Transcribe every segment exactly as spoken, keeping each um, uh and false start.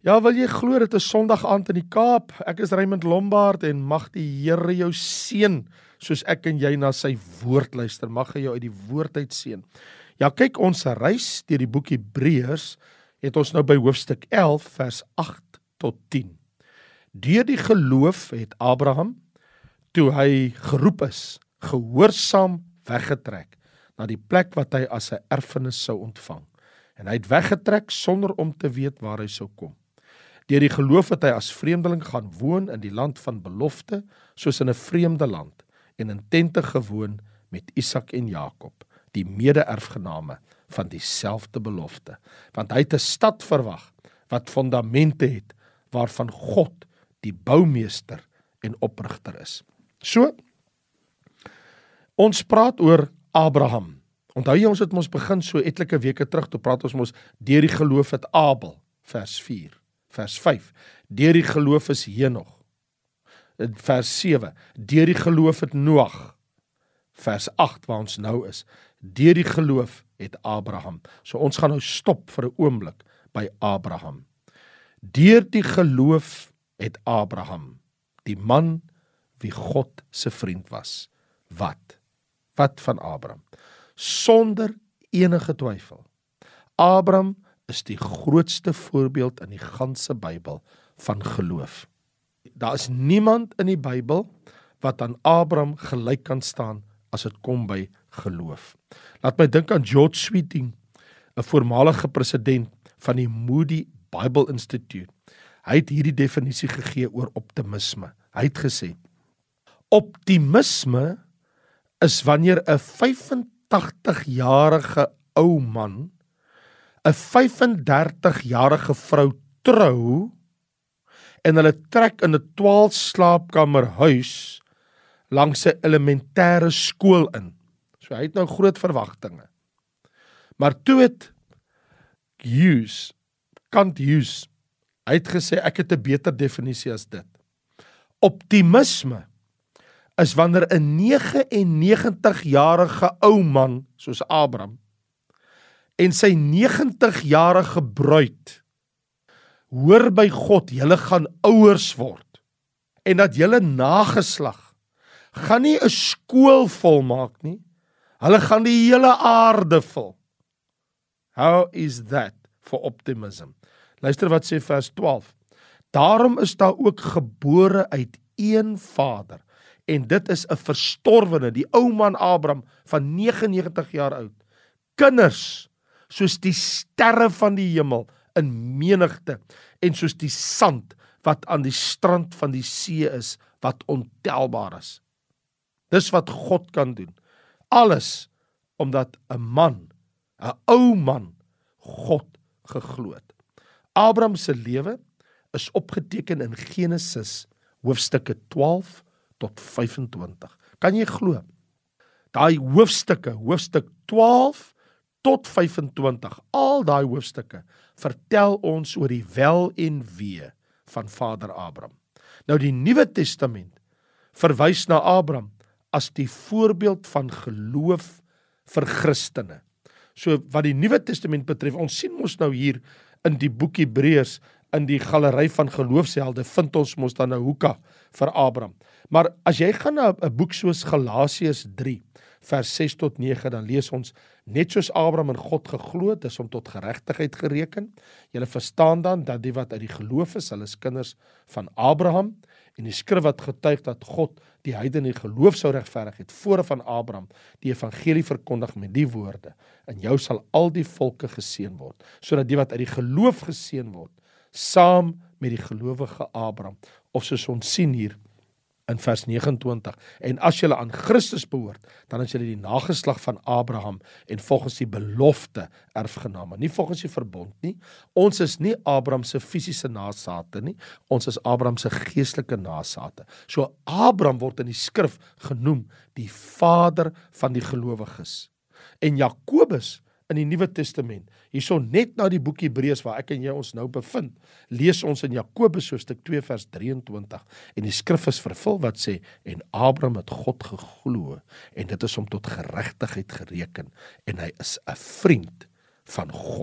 Ja, wil jy glo, dit is Sondag aand in die Kaap. Ek is Raymond Lombard en mag die Here jou seën, soos ek en jy na sy woord luister. Mag hy jou uit die woord uit seën. Ja, kyk, ons reis deur die boek Hebreërs, het ons nou by hoofstuk elf, vers agt tot tien. Deur die geloof het Abraham, toe hy geroep is, gehoorsaam weggetrek, na die plek wat hy as 'n erfenis sou ontvang. En hy het weggetrek sonder om te weet waar hy sou kom. Deur die geloof het hy as vreemdeling gaan woon in die land van belofte, soos in 'n vreemde land, en in tente gewoon met Isak en Jakob, die mede-erfgename van dieselfde belofte. Want hy het 'n stad verwag, wat fondamente het, waarvan God die boumeester en oprigter is. So, ons praat oor Abraham. Onthou jy, ons het ons begin so etlike weke terug, toe praat ons ons, deur die geloof het Abel, vers vier. Vers vyf, deur die geloof is Henog. Vers sewe, deur die geloof het Noag. Vers agt, waar ons nou is, deur die geloof het Abraham. So ons gaan nou stop vir 'n oomblik by Abraham. Deur die geloof het Abraham, die man wie God se vriend was. Wat? Wat van Abraham? Sonder enige twyfel. Abraham is die grootste voorbeeld in die ganse Bybel van geloof. Daar is niemand in die Bybel wat aan Abraham gelyk kan staan as dit kom by geloof. Laat my dink aan George Sweeting, 'n voormalige president van die Moody Bible Institute. Hy het hierdie definisie gegee oor optimisme. Hy het gesê, optimisme is wanneer 'n vyfentagtig-jarige ou man 'n vyfendertig-jarige vrou trou en hulle trek in 'n twaalf slaapkamer huis langs 'n elementêre skool in. So hy het nou groot verwagtinge. Maar toe het Hughes, Kant Hughes, hy het gesê, ek het 'n beter definisie as dit. Optimisme is wanneer 'n negenennegentig-jarige ou man, soos Abraham, en sy negentig-jarige bruid hoor by God, julle gaan ouers word, en dat julle nageslag gaan nie 'n skool volmaak nie, hulle gaan die hele aarde vul. How is that for optimism? Luister wat sê vers twaalf. Daarom is daar ook gebore uit een vader, en dit is 'n verstorwene, die ou man Abraham van negenennegentig jaar oud, kinders soos die sterre van die hemel in menigte, en soos die sand wat aan die strand van die see is, wat ontelbaar is. Dis wat God kan doen. Alles omdat 'n man, 'n ou man, God geglo het. Abraham se lewe is opgeteken in Genesis hoofstukke twaalf tot vyfentwintig. Kan jy glo? Daai hoofstukke, hoofstuk twaalf tot vyfentwintig, al daai hoofstukke vertel ons oor die wel en wee van Vader Abraham. Nou die Nuwe Testament verwys na Abraham as die voorbeeld van geloof vir Christene. So wat die Nuwe Testament betref, ons sien ons nou hier in die boek Hebreërs, in die galery van geloofshelde, vind ons mos dan 'n hoeka vir Abraham. Maar as jy gaan na 'n boek soos Galasiërs drie, vers ses tot nege, dan lees ons, net soos Abraham in God geglo het, is hom tot geregtigheid gereken. Julle verstaan dan, dat die wat uit die geloof is, hulle is kinders van Abraham, en die skrif wat getuig dat God die heidene in die geloof sou regverdig het, voor van Abraham, die evangelie verkondig met die woorde, en jou sal al die volke geseën word, sodat die wat uit die geloof geseën word, saam met die gelowige Abraham, of soos ons sien hier, in vers negenentwintig, en as julle aan Christus behoort, dan is julle die nageslag van Abraham, en volgens die belofte erfgename, nie volgens die verbond nie. Ons is nie Abraham se fisiese nasate nie, ons is Abraham se geestelike nasate. So Abraham word in die skrif genoem, die vader van die gelowiges. En Jakobus in die Nuwe Testament, hierso net na die boek Hebreërs waar ek en jy ons nou bevind, lees ons in Jakobus hoofstuk twee vers drieëntwintig, en die skrif is vervul wat sê, en Abraham het God geglo, en dit is hom tot geregtigheid gereken, en hy is 'n vriend van God.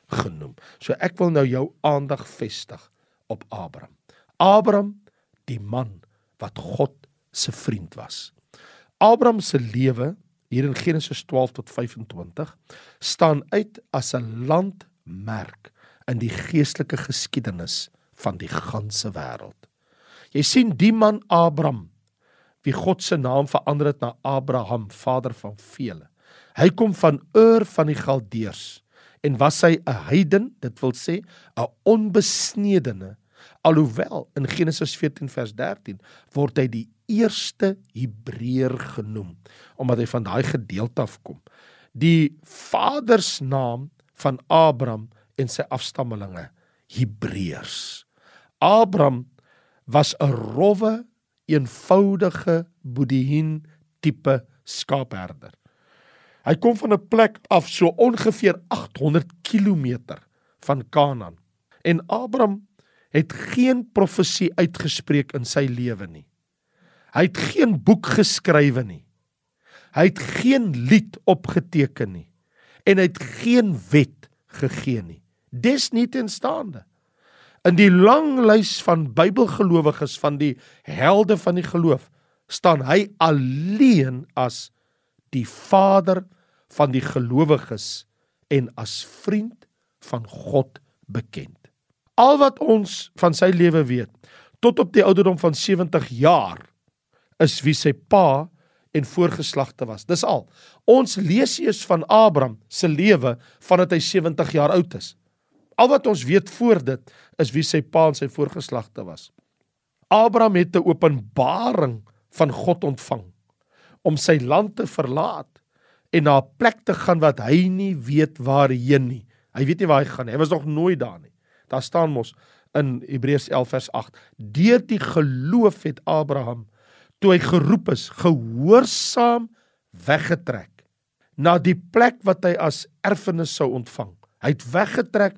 genoem. So ek wil nou jou aandag vestig op Abraham. Abraham, die man wat God se vriend was. Abraham se lewe, hier in Genesis twaalf tot vyfentwintig, staan uit as 'n landmerk in die geestelike geskiedenis van die ganse wêreld. Jy sien die man Abraham, wie God se naam verander het na Abraham, vader van vele. Hy kom van Ur van die Galdeërs en was hy 'n heiden, dit wil sê 'n onbesnedene, alhoewel in Genesis veertien vers dertien word hy die eerste Hebreër genoem, omdat hy van daai gedeelte afkom. Die vadersnaam van Abraham en sy afstammelinge, Hebreërs. Abraham was 'n rowwe, eenvoudige Boeddhien tipe skaapherder. Hy kom van 'n plek af so ongeveer agthonderd kilometer van Kanaan. En Abraham het geen profesie uitgespreek in sy lewe nie. Hy het geen boek geskrywe nie. Hy het geen lied opgeteken nie. En hy het geen wet gegee nie. Desnietenstaande, in die lang lys van Bybelgelowiges, van die helde van die geloof, staan hy alleen as die vader van die gelowiges en as vriend van God bekend. Al wat ons van sy lewe weet, tot op die ouderdom van sewentig jaar, is wie sy pa en voorgeslagte was. Dis al. Ons lees eers van Abraham se lewe vandat hy sewentig jaar oud is. Al wat ons weet voor dit, is wie sy pa en sy voorgeslagte was. Abraham het 'n openbaring van God ontvang, om sy land te verlaat, en na 'n plek te gaan wat hy nie weet waarheen nie. Hy weet nie waar hy gaan nie, hy was nog nooit daar nie. Daar staan mos in Hebreërs elf vers agt, deur die geloof het Abraham, toe hy geroep is, gehoorsaam weggetrek, na die plek wat hy as erfenis sou ontvang. Hy het weggetrek,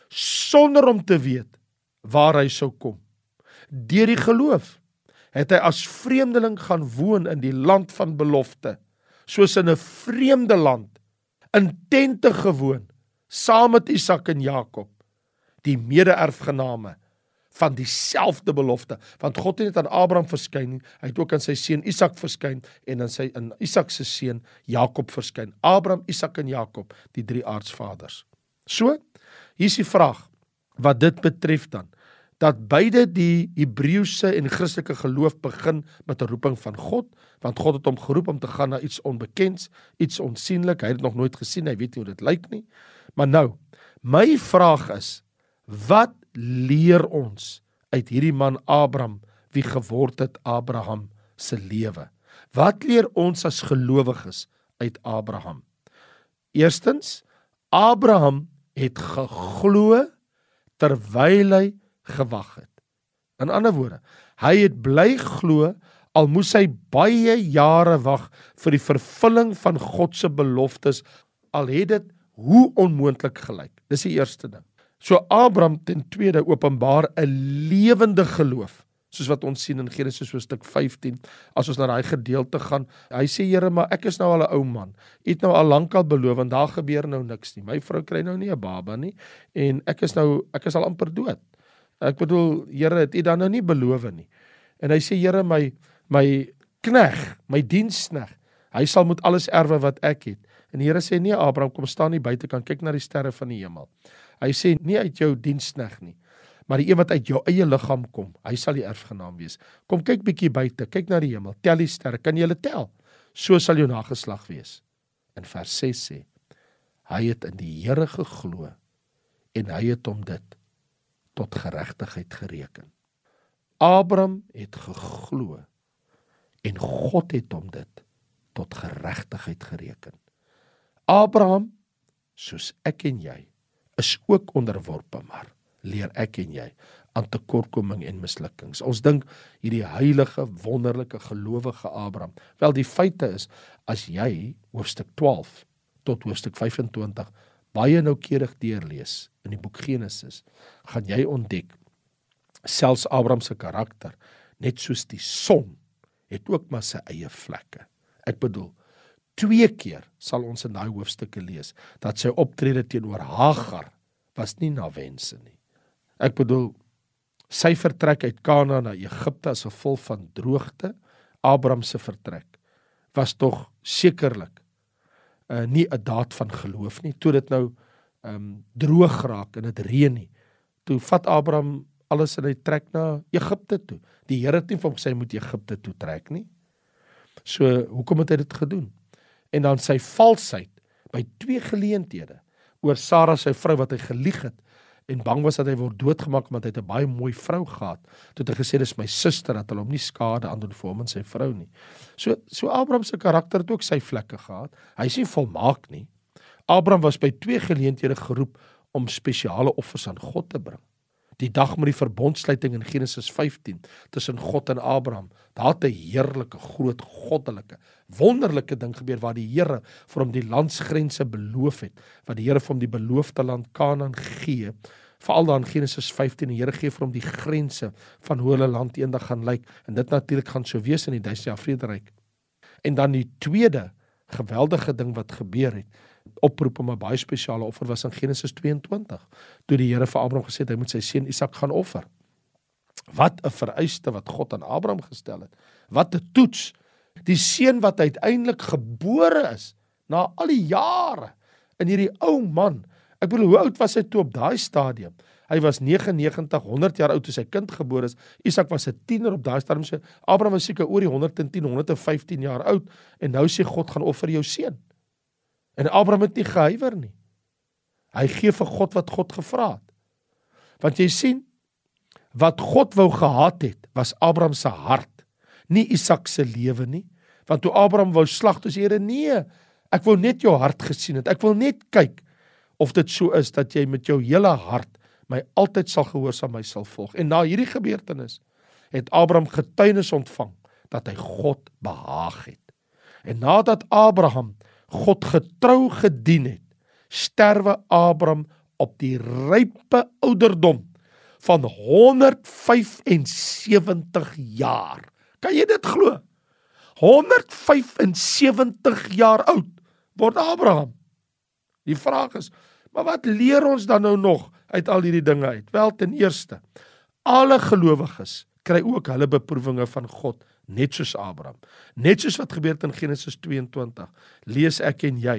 sonder om te weet waar hy sou kom. Deur die geloof het hy as vreemdeling gaan woon in die land van belofte, soos in 'n vreemde land, in tente gewoon, saam met Isak en Jakob, die mede-erfgename van dieselfde belofte, want God het nie aan Abraham verskyn nie, hy het ook aan sy seun Isak verskyn, en aan sy in Isak se seun Jakob verskyn. Abraham, Isak en Jakob, die drie aardsvaders. So, hier is die vraag, wat dit betref dan, dat beide die Hebreëse en Christelike geloof begin met 'n roeping van God, want God het hom geroep om te gaan na iets onbekends, iets onsienlik, hy het dit nog nooit gesien, hy weet nie hoe dit lyk nie. Maar nou, my vraag is, wat leer ons uit hierdie man Abraham, wie geword het Abraham se lewe? Wat leer ons as gelowiges uit Abraham? Eerstens, Abraham het geglo terwyl hy gewag het. In ander woorde, hy het bly glo, al moes hy baie jare wag vir die vervulling van God se beloftes, al het dit hoe onmoontlik gelyk. Dis die eerste ding. So Abraham ten tweede openbaar 'n lewende geloof, soos wat ons sien in Genesis hoofstuk vyftien, as ons na daai gedeelte gaan. Hy sê, Here, maar ek is nou al 'n ou man. U het nou al lankal beloof en daar gebeur nou niks nie. My vrou kry nou nie 'n baba nie en ek is nou ek is al amper dood. Ek bedoel, Here, het U dan nou nie beloof nie. En hy sê, Here, my my knegg, my diensknegg, hy sal moet alles erwe wat ek het. En die Here sê, nee Abraham, kom staan nie buitekant, kyk na die sterre van die hemel. Hy sê, nie uit jou diensknegg nie, maar die een wat uit jou eie liggaam kom, hy sal die erfgenaam wees. Kom kyk bietjie buite, kyk na die hemel, tel die sterre, kan jy hulle tel? So sal jou nageslag wees. In vers ses sê, hy het in die Here geglo, en hy het hom dit tot geregtigheid gereken. Abraham het geglo, en God het hom dit tot geregtigheid gereken. Abraham, soos ek en jy, is ook onderworpe, maar leer ek en jy aan tekortkoming en mislukkings. Ons dink hierdie heilige, wonderlike, gelowige Abraham. Wel, die feite is, as jy hoofstuk twaalf tot hoofstuk vyfentwintig baie noukeurig deurlees in die boek Genesis, gaan jy ontdek, selfs Abraham se karakter, net soos die son, het ook maar sy eie vlekke. Ek bedoel, twee keer sal ons in daai hoofstukke lees, dat sy optrede teenoor Hagar was nie na wense nie. Ek bedoel, sy vertrek uit Kanaan na Egipte as gevolg van droogte, Abraham se vertrek, was tog sekerlik uh, nie 'n daad van geloof nie, toe dit nou um, droog raak en dit reën nie. Toe vat Abraham alles en hy trek na Egipte toe. Die Here het nie vir hom gesê hy moet Egipte toe trek nie. So, hoekom het hy dit gedoen? En dan sy valsheid, by twee geleenthede, oor Sarah sy vrou wat hy gelieg het, en bang was dat hy word doodgemaak, want hy het 'n baie mooi vrou gehad, toe het hy gesê, dis my suster, dat hulle hom nie skade aandoen vir hom en sy vrou nie. So, so Abraham se karakter het ook sy vlekke gehad, hy is nie volmaak nie. Abraham was by twee geleenthede geroep, om spesiale offers aan God te bring. Die dag met die verbondsluiting in Genesis vyftien, tussen God en Abraham, daar het 'n heerlike, groot, goddelike, wonderlike ding gebeur, waar die Here vir hom die landsgrense beloof het, wat die Here vir hom die beloofde land Kanaan gee, veral dan in Genesis vyftien, die Here gee vir hom die grense, van hoe hulle land eendag gaan lyk, en dit natuurlik gaan so wees in die duisend jaar vrederyk. En dan die tweede, geweldige ding wat gebeur het, oproep om 'n baie spesiale offer was in Genesis tweeëntwintig, toe die Here vir Abraham gesê het, hy moet sy seun Isak gaan offer. Wat 'n vereiste wat God aan Abraham gestel het. Wat 'n toets. Die seun wat uiteindelik gebore is, na al die jare, in hierdie ou man. Ek bedoel, hoe oud was hy toe op daai stadium? Hy was negenennegentig, honderd jaar oud toe sy kind gebore is. Isak was 'n tiener op daai stadium. So Abraham was seker oor die honderdtien, honderdvyftien jaar oud, en nou sê God gaan offer jou seun. En Abraham het nie gehuiwer nie. Hy gee vir God wat God gevra het. Want jy sien, wat God wou gehad het, was Abraham se hart, nie Isak se lewe nie. Want toe Abraham wou slag, toe sê Here, nee, ek wou net jou hart gesien het. Ek wil net kyk of dit so is dat jy met jou hele hart my altyd sal gehoorsaam, my sal volg. En na hierdie gebeurtenis het Abraham getuienis ontvang dat hy God behaag het. En nadat Abraham God getrou gedien het, sterwe Abraham op die rype ouderdom van honderd vyf en sewentig jaar. Kan jy dit glo? honderd vyf en sewentig jaar oud word Abraham. Die vraag is, maar wat leer ons dan nou nog uit al hierdie dinge uit? Wel, ten eerste, alle gelowiges kry ook hulle beproewinge van God, net soos Abraham. Net soos wat gebeur in Genesis tweeëntwintig, lees ek en jy.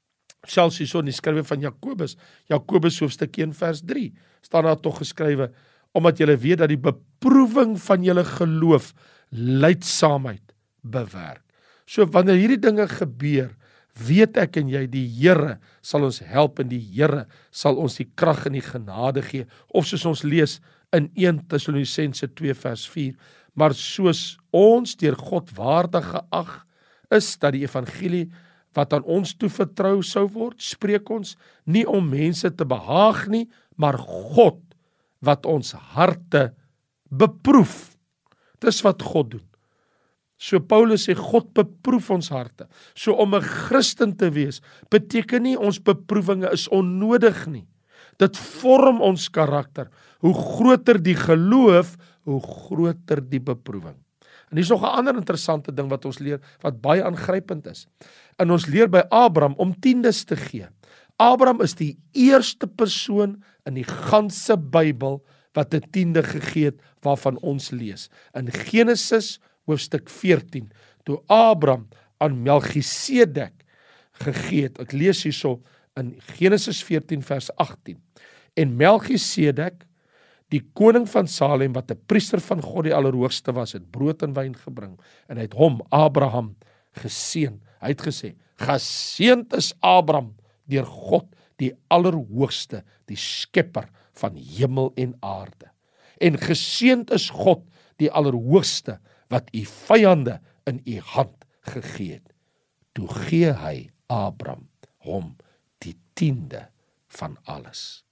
Selfs hierso in die skrywe van Jakobus, Jakobus hoofstuk een vers drie, staan daar tog geskrywe, omdat julle weet dat die beproewing van julle geloof lydsaamheid bewerk. So wanneer hierdie dinge gebeur, weet ek en jy, die Here sal ons help en die Here sal ons die krag en die genade gee, of soos ons lees in een Tessalonisense twee vers vier, maar soos ons deur God waardig geag is, dat die evangelie wat aan ons toevertrou sou word, spreek ons nie om mense te behaag nie, maar God wat ons harte beproef. Dis wat God doen. So Paulus sê, God beproef ons harte. So om 'n Christen te wees, beteken nie ons beproewinge is onnodig nie. Dit vorm ons karakter. Hoe groter die geloof, hoe groter die beproewing. En hier is nog 'n ander interessante ding wat ons leer, wat baie aangrypend is. En ons leer by Abraham om tiendes te gee. Abraham is die eerste persoon in die ganse Bybel wat 'n tiende gegee het, waarvan ons lees. In Genesis hoofstuk veertien, toe Abraham aan Melchisedek gegee het. Ek lees hierso in Genesis veertien vers agttien. En Melchisedek, die koning van Salem, wat 'n priester van God die Allerhoogste was, het brood en wyn gebring, en hy het hom, Abraham, geseën. Hy het gesê, geseënd is Abraham deur God, die Allerhoogste, die skepper van hemel en aarde. En geseënd is God, die Allerhoogste, wat u vyande in u hand gegee het. Toe gee hy Abraham hom die tiende van alles.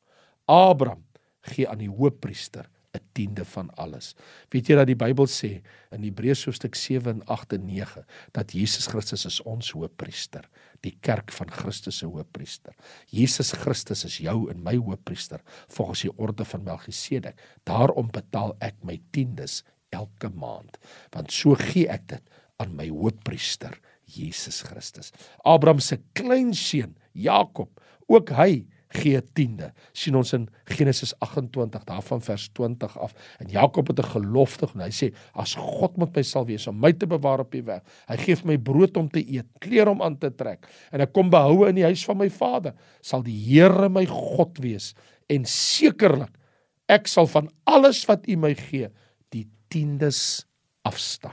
Abraham gee aan die hoëpriester 'n tiende van alles. Weet jy dat die Bybel sê in Hebreërs hoofstuk sewe en agt en nege dat Jesus Christus is ons hoëpriester, die kerk van Christus se hoëpriester. Jesus Christus is jou en my hoëpriester volgens die orde van Melchisedek. Daarom betaal ek my tiendes elke maand, want so gee ek dit aan my hoëpriester Jesus Christus. Abraham se kleinseun Jakob, ook hy gee tiende. Sien ons in Genesis agt-en-twintig, daarvan vers twintig af. En Jakob het 'n gelofte en hy sê, as God met my sal wees, om my te bewaar op die weg, hy gee vir my brood om te eet, klere om aan te trek, en ek kom behoue in die huis van my vader, sal die Here my God wees, en sekerlik, ek sal van alles wat U my gee, die tiendes afstaan.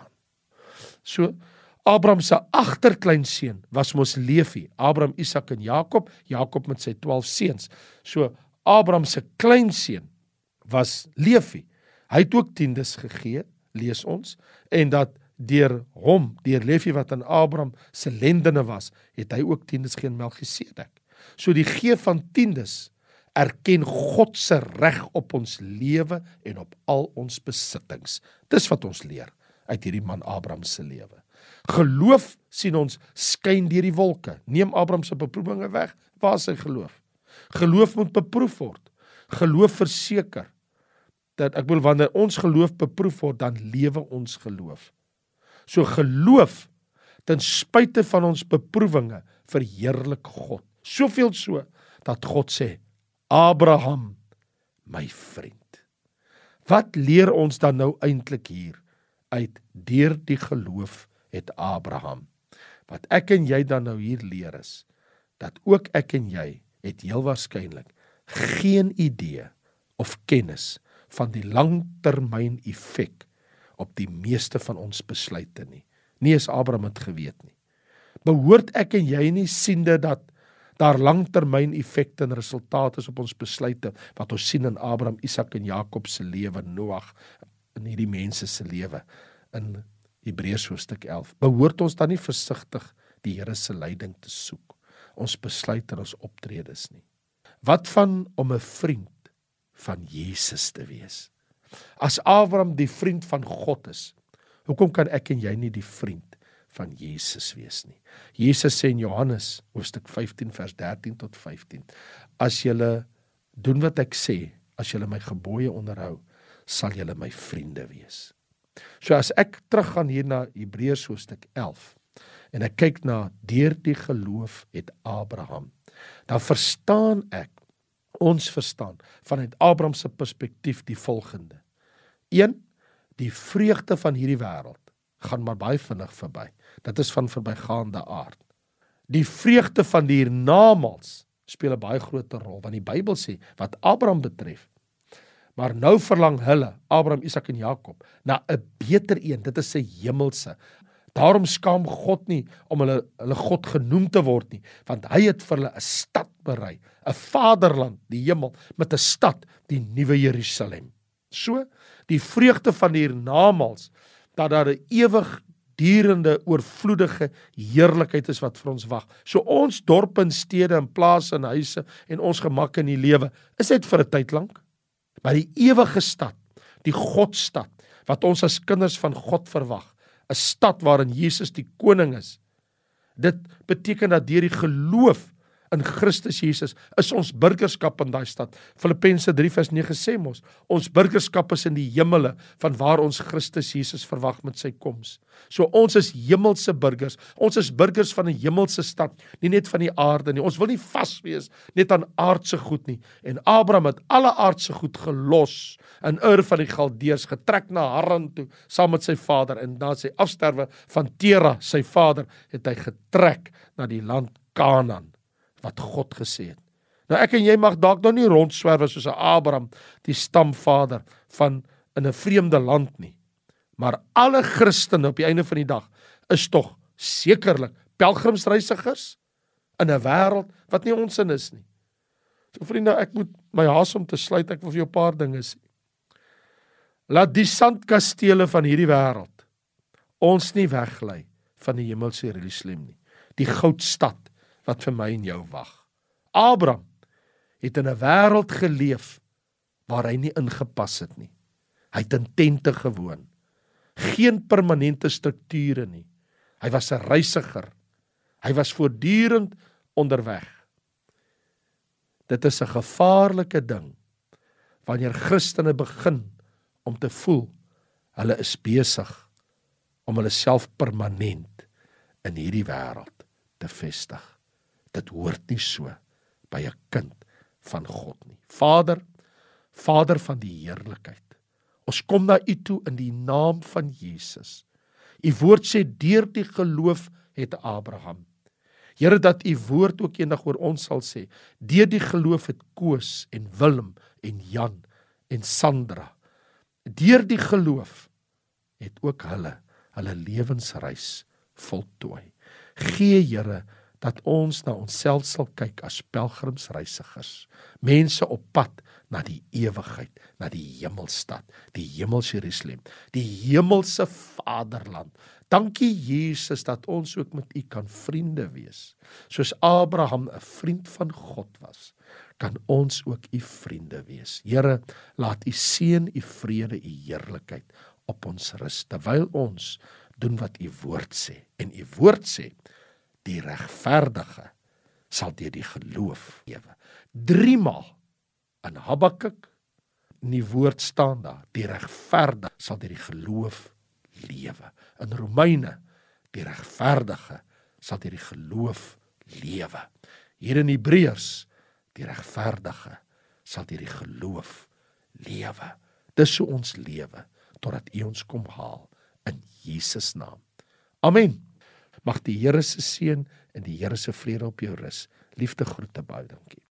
So, Abraham se agterkleinseun was mos Levi, Abraham, Isak en Jakob, Jakob met sy twaalf seuns. So Abraham se kleinseun was Levi. Hy het ook tiendes gegee, lees ons, en dat deur hom, deur Levi wat aan Abraham se lendene was, het hy ook tiendes gegee aan Melchisedek. So die gee van tiendes erken God se reg op ons lewe en op al ons besittings. Dis wat ons leer uit hierdie man Abraham se lewe. Geloof, sien ons, skyn deur die wolke. Neem Abraham se beproewinge weg, waar is sy geloof? Geloof moet beproef word. Geloof verseker, dat ek wil wanneer ons geloof beproef word, dan lewe ons geloof. So geloof, ten spyte van ons beproewinge, verheerlik God. Soveel so, dat God sê, Abraham, my vriend. Wat leer ons dan nou eintlik hier? Uit deur die geloof het Abraham. Wat ek en jy dan nou hier leer is, dat ook ek en jy het heel waarskynlik geen idee of kennis van die langtermyn effek op die meeste van ons besluite nie. Nie eens Abraham het geweet nie. Behoort ek en jy nie siende dat daar langtermyn effekte en resultate is op ons besluite, wat ons sien in Abraham, Isak en Jakob se lewe, Noag, in hierdie mense se lewe, in Hebreërs hoofstuk elf. Behoort ons dan nie versigtig die Here se leiding te soek, ons besluite en ons optredes nie. Wat van om 'n vriend van Jesus te wees? As Abraham die vriend van God is, hoekom kan ek en jy nie die vriend van Jesus wees nie? Jesus sê in Johannes hoofstuk vyftien vers dertien tot vyftien, as julle doen wat ek sê, as julle my gebooie onderhou, sal julle my vriende wees. So as ek teruggaan hier na Hebreërs hoofstuk elf, en ek kyk na deur die geloof het Abraham, dan verstaan ek, ons verstaan, vanuit Abraham se perspektief die volgende. Een, die vreugde van hierdie wêreld gaan maar baie vinnig verby. Dit is van verbygaande aard. Die vreugde van die hiernamaals speel 'n baie groter rol, want die Bybel sê, wat Abraham betref, maar nou verlang hulle, Abraham, Isak en Jakob, na 'n beter een, dit is 'n hemelse. Daarom skaam God nie om hulle, hulle God genoem te word nie, want hy het vir hulle 'n stad berei, 'n vaderland, die hemel, met 'n stad, die nuwe Jerusalem. So, die vreugde van die hiernamaals, dat daar 'n ewig durende, oorvloedige heerlikheid is wat vir ons wag. So ons dorpe en stede en plase en huise en ons gemak in die lewe, is net vir 'n tyd lank. Maar die ewige stad, die Godstad, wat ons as kinders van God verwag, 'n stad waarin Jesus die koning is. Dit beteken dat deur die geloof in Christus Jesus is ons burgerskap in daai stad. Filippense drie vers nege sê mos, ons burgerskap is in die hemele, van waar ons Christus Jesus verwag met sy koms. So ons is hemelse burgers, ons is burgers van 'n hemelse stad, nie net van die aarde nie. Ons wil nie vas wees net aan aardse goed nie. En Abraham het alle aardse goed gelos in Ur van die Galdeërs, getrek na Haran toe, saam met sy vader, en na sy afsterwe van Tera, sy vader, het hy getrek na die land Kanaan, wat God gesê het. Nou ek en jy mag dalk nou nie rondswerwe soos 'n Abraham, die stamvader van in 'n vreemde land nie. Maar alle Christene op die einde van die dag is tog sekerlik pelgrimsreisigers in 'n wêreld wat nie ons in is nie. So vriende, ek moet my haas om te sluit, ek wil vir jou 'n paar dinge sê. Laat die sandkastele van hierdie wêreld ons nie weglei van die hemelse Jerusalem nie. Die goudstad wat vir my en jou wag. Abraham het in 'n wêreld geleef waar hy nie ingepas het nie. Hy het in tente gewoon. Geen permanente strukture nie. Hy was 'n reisiger. Hy was voortdurend onderweg. Dit is 'n gevaarlike ding wanneer Christene begin om te voel hulle is besig om hulle self permanent in hierdie wêreld te vestig. Dit hoort nie so by 'n kind van God nie. Vader, Vader van die heerlikheid, ons kom na U toe in die naam van Jesus. U woord sê, deur die geloof het Abraham. Here, dat U woord ook eendag oor ons sal sê, deur die geloof het Koos en Willem en Jan en Sandra, deur die geloof het ook hulle, hulle lewensreis voltooi. Gee, Here, dat ons na onsself sal kyk as pelgrimsreisigers, mense op pad na die ewigheid, na die hemelstad, die hemels Jerusalem, die hemelse vaderland. Dankie Jesus dat ons ook met U kan vriende wees. Soos Abraham 'n vriend van God was, kan ons ook U vriende wees. Here, laat U seën, U vrede, U heerlikheid op ons rus, terwyl ons doen wat U woord sê. En U woord sê, die regverdige sal deur die geloof lewe. Driemaal in Habakuk, in die woord staan daar, die regverdige sal deur die geloof lewe. In Romeine, die regverdige sal deur die geloof lewe. Hier in Hebreërs, die regverdige sal deur die geloof lewe. Dis so ons lewe, totdat U ons kom haal, in Jesus naam. Amen. Mag die Here se seën en die Here se vrede op jou rus. Liefde groete, baie dankie.